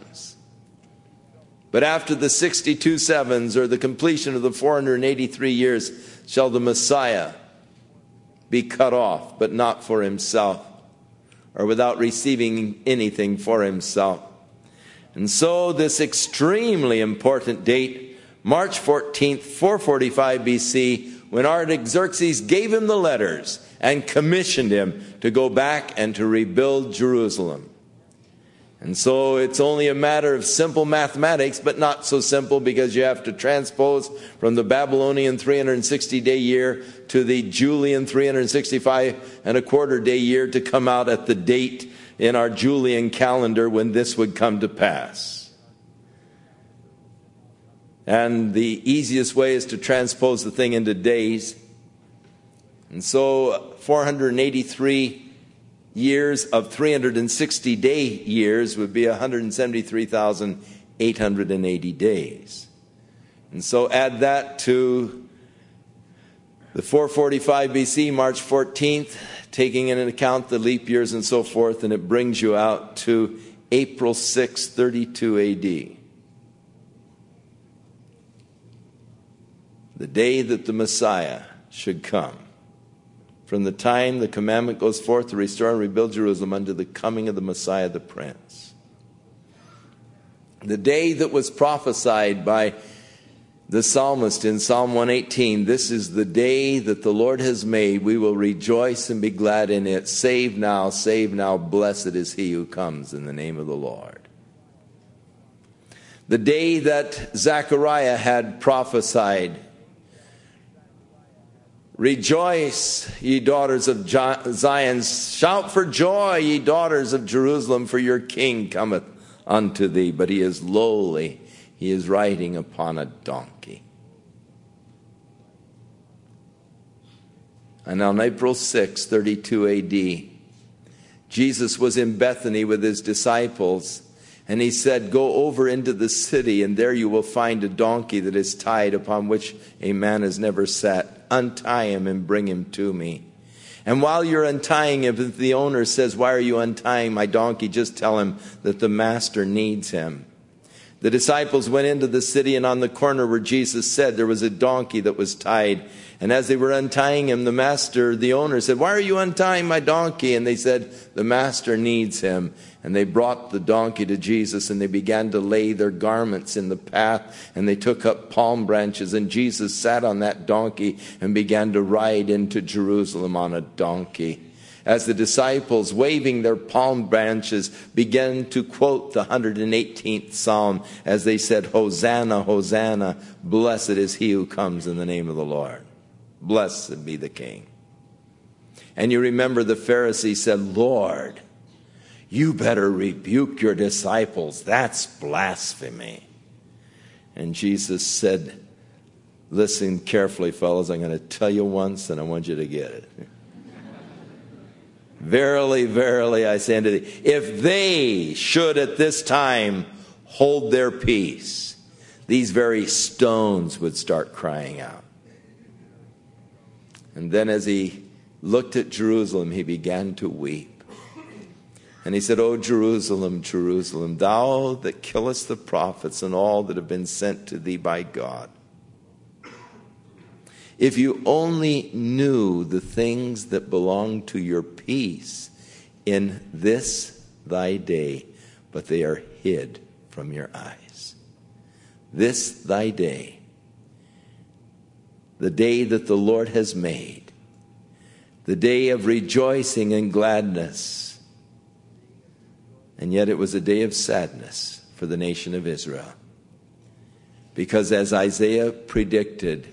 But after the sixty-two sevens, or the completion of the four hundred eighty-three years, shall the Messiah be cut off, but not for himself, or without receiving anything for himself. And so this extremely important date, March fourteenth, four forty-five B C, when Artaxerxes gave him the letters and commissioned him to go back and to rebuild Jerusalem. And so it's only a matter of simple mathematics, but not so simple, because you have to transpose from the Babylonian three hundred sixty day year to the Julian three hundred sixty-five and a quarter day year to come out at the date in our Julian calendar when this would come to pass. And the easiest way is to transpose the thing into days. And so four hundred eighty-three years of three hundred sixty day years would be one hundred seventy-three thousand eight hundred eighty days. And so add that to the four forty-five B C, March fourteenth, taking into account the leap years and so forth, and it brings you out to April sixth, thirty-two A D. The day that the Messiah should come. From the time the commandment goes forth to restore and rebuild Jerusalem unto the coming of the Messiah, the Prince. The day that was prophesied by the psalmist in Psalm one eighteen, this is the day that the Lord has made. We will rejoice and be glad in it. Save now, save now, blessed is he who comes in the name of the Lord. The day that Zechariah had prophesied, rejoice, ye daughters of Zion. Shout for joy, ye daughters of Jerusalem, for your king cometh unto thee. But he is lowly. He is riding upon a donkey. And on April sixth, thirty-two A D, Jesus was in Bethany with his disciples. And he said, go over into the city, and there you will find a donkey that is tied, upon which a man has never sat. Untie him and bring him to me. And while you're untying him, if the owner says, why are you untying my donkey? Just tell him that the master needs him. The disciples went into the city, and on the corner where Jesus said, there was a donkey that was tied. And as they were untying him, the master, the owner, said, "Why are you untying my donkey?" And they said, "The master needs him." And they brought the donkey to Jesus, and they began to lay their garments in the path, and they took up palm branches, and Jesus sat on that donkey and began to ride into Jerusalem on a donkey. As the disciples, waving their palm branches, began to quote the one hundred eighteenth Psalm as they said, "Hosanna, Hosanna, blessed is he who comes in the name of the Lord. Blessed be the King." And you remember the Pharisee said, "Lord, you better rebuke your disciples. That's blasphemy." And Jesus said, "Listen carefully, fellows. I'm going to tell you once, and I want you to get it. Verily, verily, I say unto thee, if they should at this time hold their peace, these very stones would start crying out." And then as he looked at Jerusalem, he began to weep. And he said, "O Jerusalem, Jerusalem, thou that killest the prophets and all that have been sent to thee by God. If you only knew the things that belong to your peace in this thy day, but they are hid from your eyes." This thy day, the day that the Lord has made, the day of rejoicing and gladness. And yet it was a day of sadness for the nation of Israel. Because as Isaiah predicted,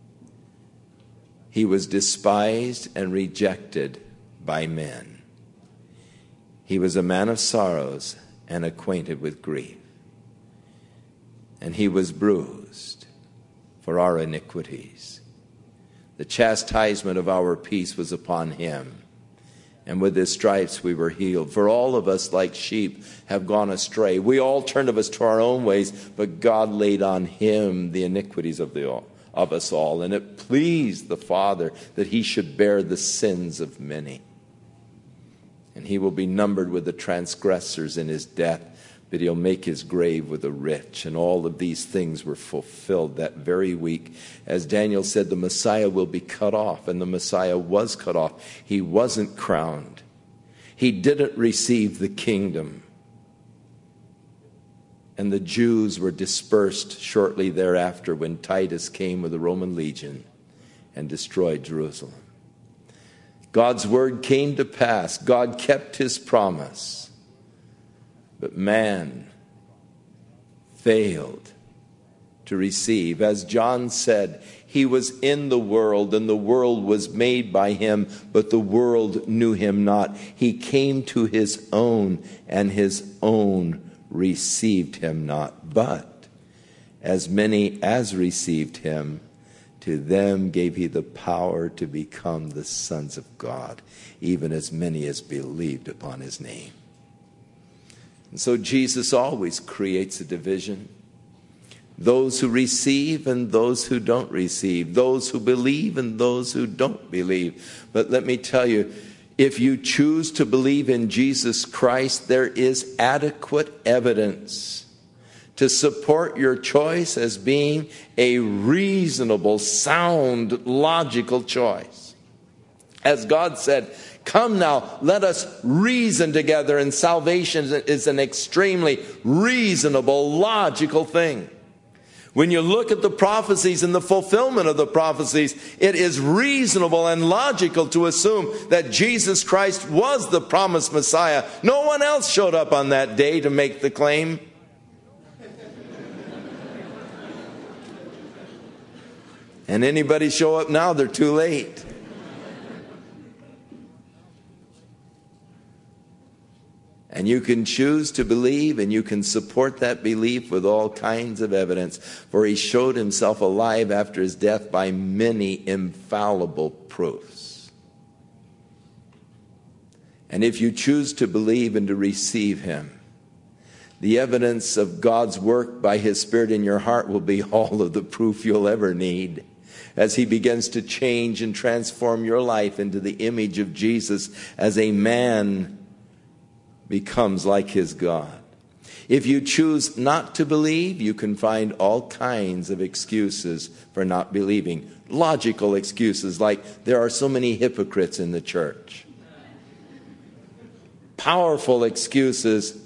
he was despised and rejected by men. He was a man of sorrows and acquainted with grief. And he was bruised for our iniquities. The chastisement of our peace was upon him, and with his stripes we were healed. For all of us, like sheep, have gone astray. We all turned of us to our own ways, but God laid on him the iniquities of the all. of us all, and it pleased the Father that he should bear the sins of many. And he will be numbered with the transgressors in his death, but he'll make his grave with the rich. And all of these things were fulfilled that very week. As Daniel said, the Messiah will be cut off, and the Messiah was cut off. He wasn't crowned. He didn't receive the kingdom. And the Jews were dispersed shortly thereafter when Titus came with the Roman legion and destroyed Jerusalem. God's word came to pass. God kept his promise. But man failed to receive. As John said, he was in the world, and the world was made by him, but the world knew him not. He came to his own, and his own received him not. But as many as received him, to them gave he the power to become the sons of God, even as many as believed upon his name. And so Jesus always creates a division. Those who receive and those who don't receive. Those who believe and those who don't believe. But let me tell you, if you choose to believe in Jesus Christ, there is adequate evidence to support your choice as being a reasonable, sound, logical choice. As God said, "Come now, let us reason together," and salvation is an extremely reasonable, logical thing. When you look at the prophecies and the fulfillment of the prophecies, it is reasonable and logical to assume that Jesus Christ was the promised Messiah. No one else showed up on that day to make the claim. And anybody show up now, they're too late. And you can choose to believe, and you can support that belief with all kinds of evidence. For he showed himself alive after his death by many infallible proofs. And if you choose to believe and to receive him, the evidence of God's work by his Spirit in your heart will be all of the proof you'll ever need, as he begins to change and transform your life into the image of Jesus as a man becomes like his God. If you choose not to believe, you can find all kinds of excuses for not believing. Logical excuses like there are so many hypocrites in the church. Powerful excuses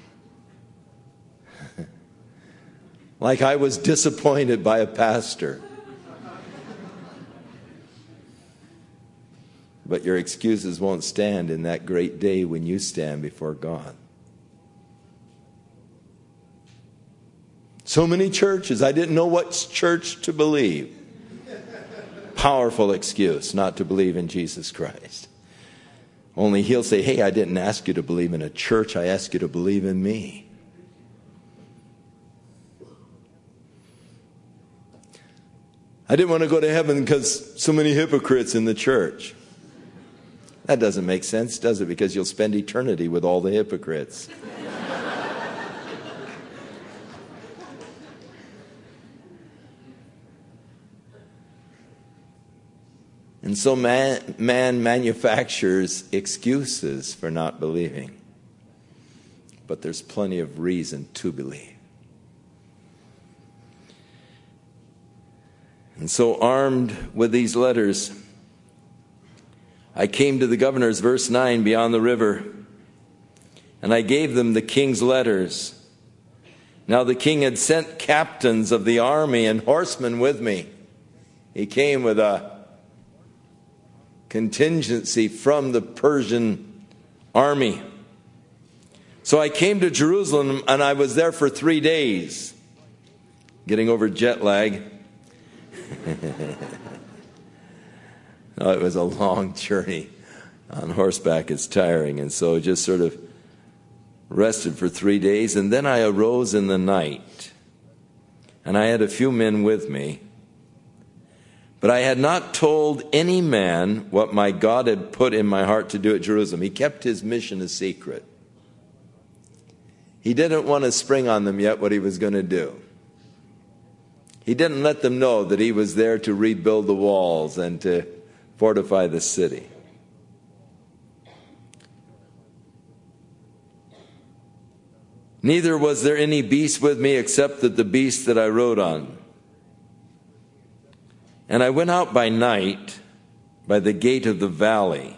like I was disappointed by a pastor. But your excuses won't stand in that great day when you stand before God. So many churches, I didn't know what church to believe. Powerful excuse not to believe in Jesus Christ. Only he'll say, hey, I didn't ask you to believe in a church. I asked you to believe in me. I didn't want to go to heaven because so many hypocrites in the church. That doesn't make sense, does it? Because you'll spend eternity with all the hypocrites. And so man, man manufactures excuses for not believing. But there's plenty of reason to believe. And so armed with these letters, I came to the governors, verse nine, beyond the river, and I gave them the king's letters. Now the king had sent captains of the army and horsemen with me. He came with a contingency from the Persian army. So I came to Jerusalem, and I was there for three days, getting over jet lag. No, it was a long journey. On horseback, it's tiring, and so just sort of rested for three days. And then I arose in the night, and I had a few men with me. But I had not told any man what my God had put in my heart to do at Jerusalem. He kept his mission a secret. He didn't want to spring on them yet what he was going to do. He didn't let them know that he was there to rebuild the walls and to fortify the city. Neither was there any beast with me except that the beast that I rode on. And I went out by night by the gate of the valley,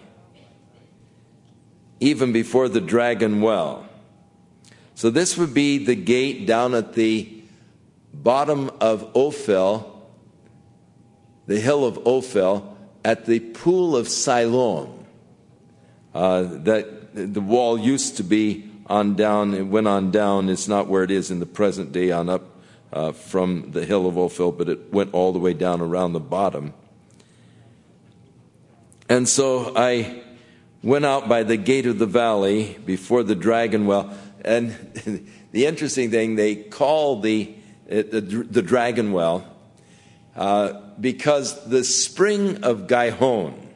even before the Dragon Well. So this would be the gate down at the bottom of Ophel, the hill of Ophel, at the pool of Siloam. Uh, that the wall used to be on down, it went on down. It's not where it is in the present day on up uh, from the hill of Ophel, but it went all the way down around the bottom. And so I went out by the gate of the valley before the Dragon Well. And the interesting thing, they call the, the, the Dragon Well uh, because the spring of Gihon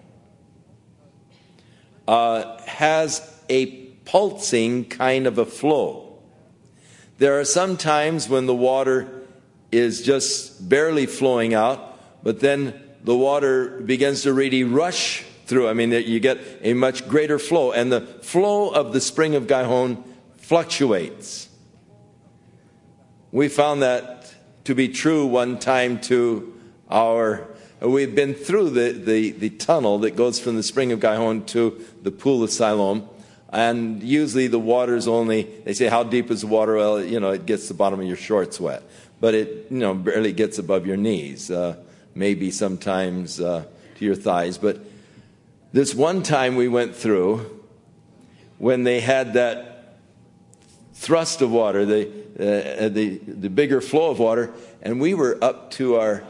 uh, has a pulsing kind of a flow. There are some times when the water is just barely flowing out, but then the water begins to really rush through. I mean, you get a much greater flow, and the flow of the spring of Gihon fluctuates. We found that to be true one time to our, we've been through the, the, the tunnel that goes from the spring of Gihon to the pool of Siloam. And usually the water's only, they say, how deep is the water? Well, you know, it gets the bottom of your shorts wet. But it, you know, barely gets above your knees. Uh, maybe sometimes uh, to your thighs. But this one time we went through, when they had that thrust of water, the, uh, the, the bigger flow of water, and we were up to our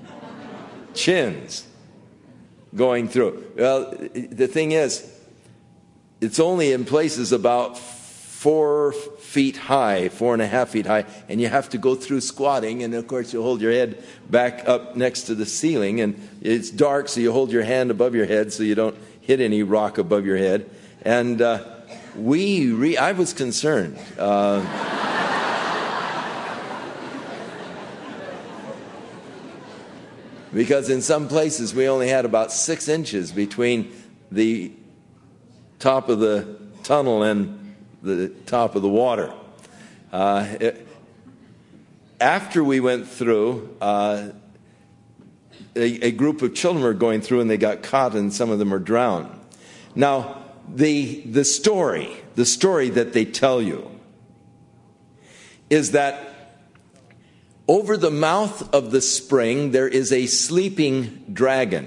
chins going through. Well, the thing is, it's only in places about four feet high, four and a half feet high, and you have to go through squatting, and of course you hold your head back up next to the ceiling, and it's dark, so you hold your hand above your head so you don't hit any rock above your head. And uh, we, re- I was concerned. Uh, because in some places we only had about six inches between the top of the tunnel and the top of the water. Uh, it, after we went through, uh, a, a group of children were going through and they got caught and some of them were drowned. Now, the the story, the story that they tell you is that over the mouth of the spring there is a sleeping dragon.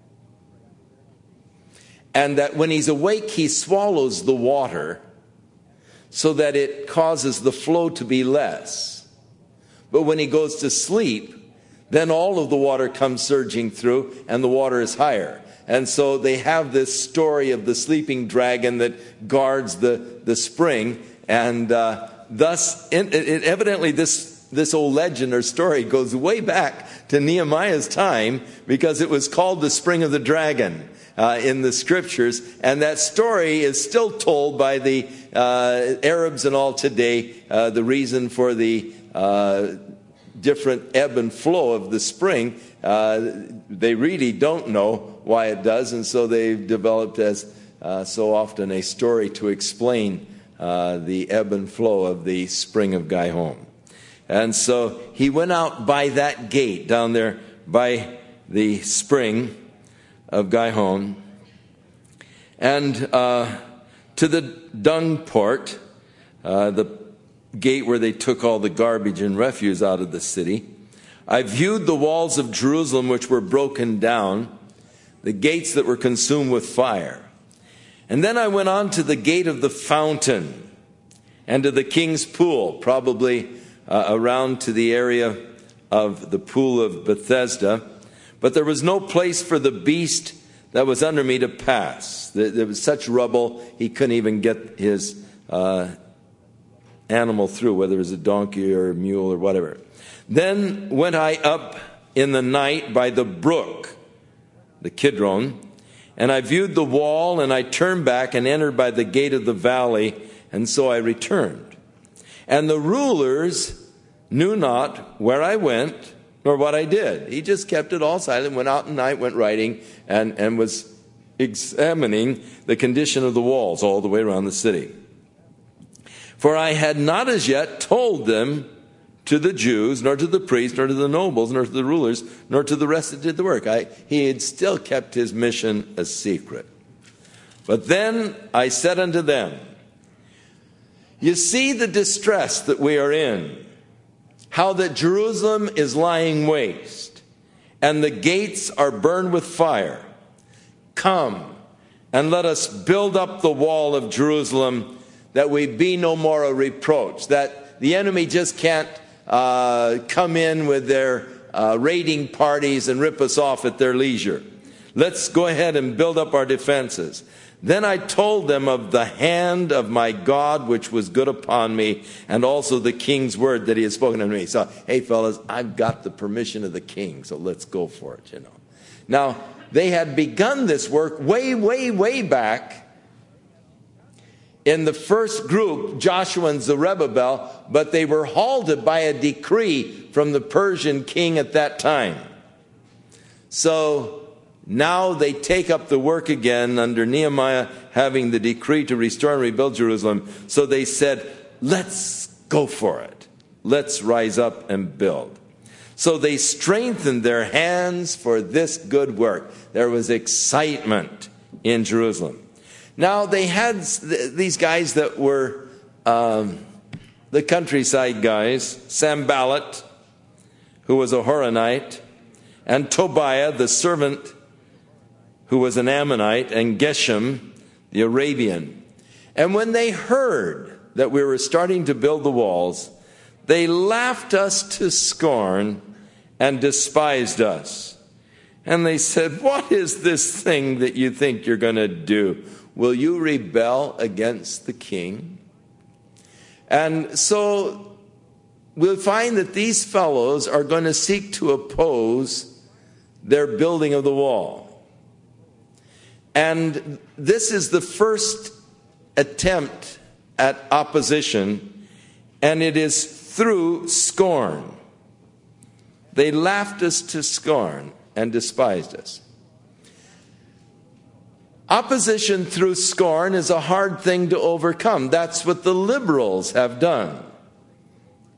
And that when he's awake, he swallows the water so that it causes the flow to be less. But when he goes to sleep, then all of the water comes surging through and the water is higher. And so they have this story of the sleeping dragon that guards the, the spring. And uh, thus, it, it, evidently this, this old legend or story goes way back to Nehemiah's time, because it was called the Spring of the Dragon uh, in the scriptures. And that story is still told by the uh, Arabs and all today, uh, the reason for the uh, different ebb and flow of the spring. Uh, they really don't know why it does, and so they've developed, as uh, so often, a story to explain uh, the ebb and flow of the spring of Gihon. And so he went out by that gate down there by the spring of Gihon, and uh, to the dung port, uh, the gate where they took all the garbage and refuse out of the city. I viewed the walls of Jerusalem which were broken down, the gates that were consumed with fire. And then I went on to the gate of the fountain and to the king's pool, probably uh, around to the area of the pool of Bethesda. But there was no place for the beast that was under me to pass. There was such rubble, he couldn't even get his uh, animal through, whether it was a donkey or a mule or whatever. Then went I up in the night by the brook, the Kidron, and I viewed the wall, and I turned back and entered by the gate of the valley, and so I returned. And the rulers knew not where I went nor what I did. He just kept it all silent, went out at night, went writing, and, and was examining the condition of the walls all the way around the city. For I had not as yet told them to the Jews, nor to the priests, nor to the nobles, nor to the rulers, nor to the rest that did the work. I, he had still kept his mission a secret. But then I said unto them, you see the distress that we are in, how that Jerusalem is lying waste, and the gates are burned with fire. Come, and let us build up the wall of Jerusalem, that we be no more a reproach, that the enemy just can't uh, come in with their uh, raiding parties and rip us off at their leisure. Let's go ahead and build up our defenses. Then I told them of the hand of my God which was good upon me, and also the king's word that he had spoken unto me. So, hey fellas, I've got the permission of the king, so let's go for it, you know. Now, they had begun this work way, way, way back in the first group, Joshua and Zerubbabel, but they were halted by a decree from the Persian king at that time. So now they take up the work again under Nehemiah having the decree to restore and rebuild Jerusalem. So they said, let's go for it. Let's rise up and build. So they strengthened their hands for this good work. There was excitement in Jerusalem. Now, they had these guys that were um, the countryside guys, Sanballat, who was a Horonite, and Tobiah, the servant, who was an Ammonite, and Geshem, the Arabian. And when they heard that we were starting to build the walls, they laughed us to scorn and despised us. And they said, what is this thing that you think you're going to do? Will you rebel against the king? And so we'll find that these fellows are going to seek to oppose their building of the wall. And this is the first attempt at opposition, and it is through scorn. They laughed us to scorn and despised us. Opposition through scorn is a hard thing to overcome. That's what the liberals have done.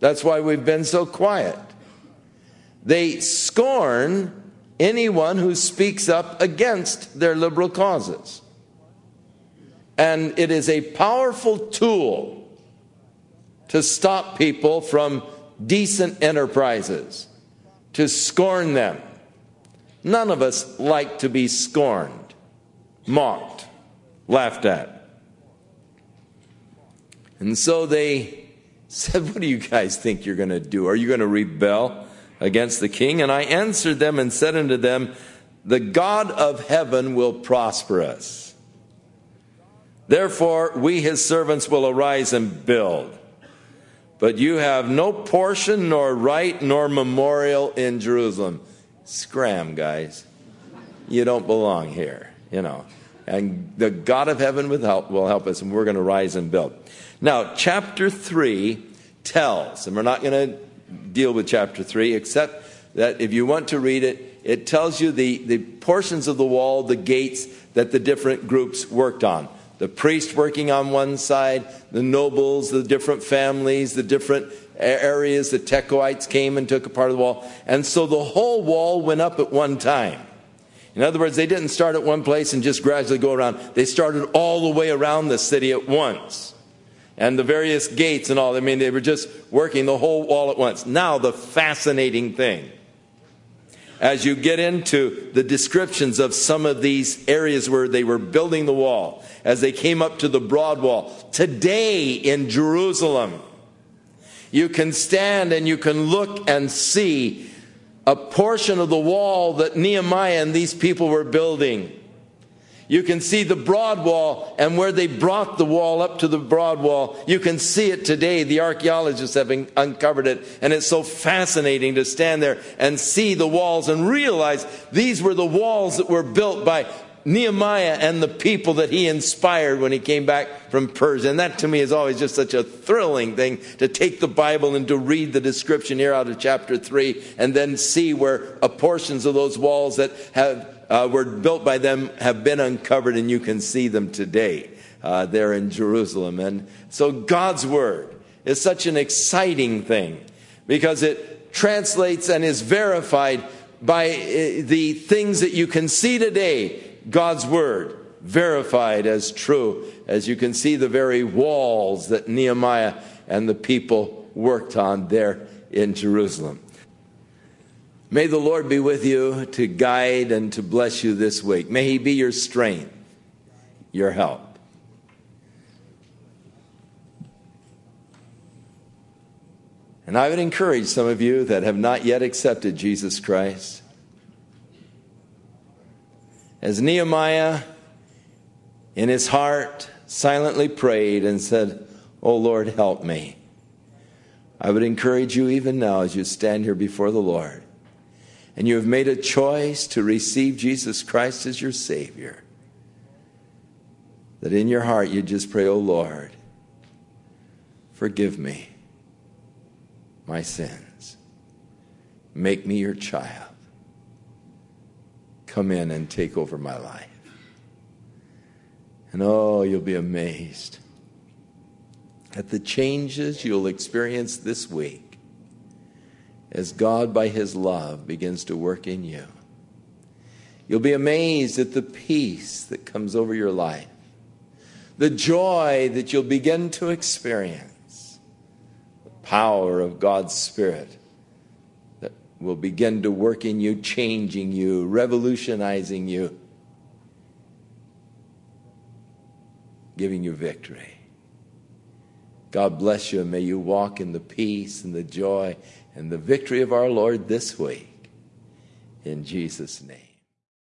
That's why we've been so quiet. They scorn anyone who speaks up against their liberal causes. And it is a powerful tool to stop people from decent enterprises, to scorn them. None of us like to be scorned, mocked, laughed at. And so they said, what do you guys think you're going to do? Are you going to rebel against the king? And I answered them and said unto them, the God of heaven will prosper us. Therefore, we his servants will arise and build. But you have no portion, nor right, nor memorial in Jerusalem. Scram, guys. You don't belong here, you know. And the God of heaven will help, will help us, and we're going to rise and build. Now, chapter three tells, and we're not going to deal with chapter three, except that if you want to read it, it tells you the, the portions of the wall, the gates that the different groups worked on. The priest working on one side, the nobles, the different families, the different areas, the Tekoites came and took a part of the wall. And so the whole wall went up at one time. In other words, they didn't start at one place and just gradually go around. They started all the way around the city at once. And the various gates and all, I mean, they were just working the whole wall at once. Now, the fascinating thing, as you get into the descriptions of some of these areas where they were building the wall, as they came up to the broad wall, today in Jerusalem, you can stand and you can look and see a portion of the wall that Nehemiah and these people were building. You can see the broad wall, and where they brought the wall up to the broad wall, you can see it today. The archaeologists have uncovered it, and it's so fascinating to stand there and see the walls and realize these were the walls that were built by Nehemiah and the people that he inspired when he came back from Persia. And that to me is always just such a thrilling thing, to take the Bible and to read the description here out of chapter three and then see where a portions of those walls that have uh, were built by them have been uncovered, and you can see them today uh, there in Jerusalem. And so God's Word is such an exciting thing because it translates and is verified by uh, the things that you can see today. God's Word verified as true, as you can see the very walls that Nehemiah and the people worked on there in Jerusalem. May the Lord be with you to guide and to bless you this week. May he be your strength, your help. And I would encourage some of you that have not yet accepted Jesus Christ, as Nehemiah in his heart silently prayed and said, "Oh Lord, help me." I would encourage you even now as you stand here before the Lord and you have made a choice to receive Jesus Christ as your Savior, that in your heart you just pray, "Oh Lord, forgive me my sins. Make me your child. Come in and take over my life." And oh, you'll be amazed at the changes you'll experience this week as God, by his love, begins to work in you. You'll be amazed at the peace that comes over your life, the joy that you'll begin to experience, the power of God's Spirit that will begin to work in you, changing you, revolutionizing you, giving you victory. God bless you, and may you walk in the peace and the joy and the victory of our Lord this week. In Jesus' name.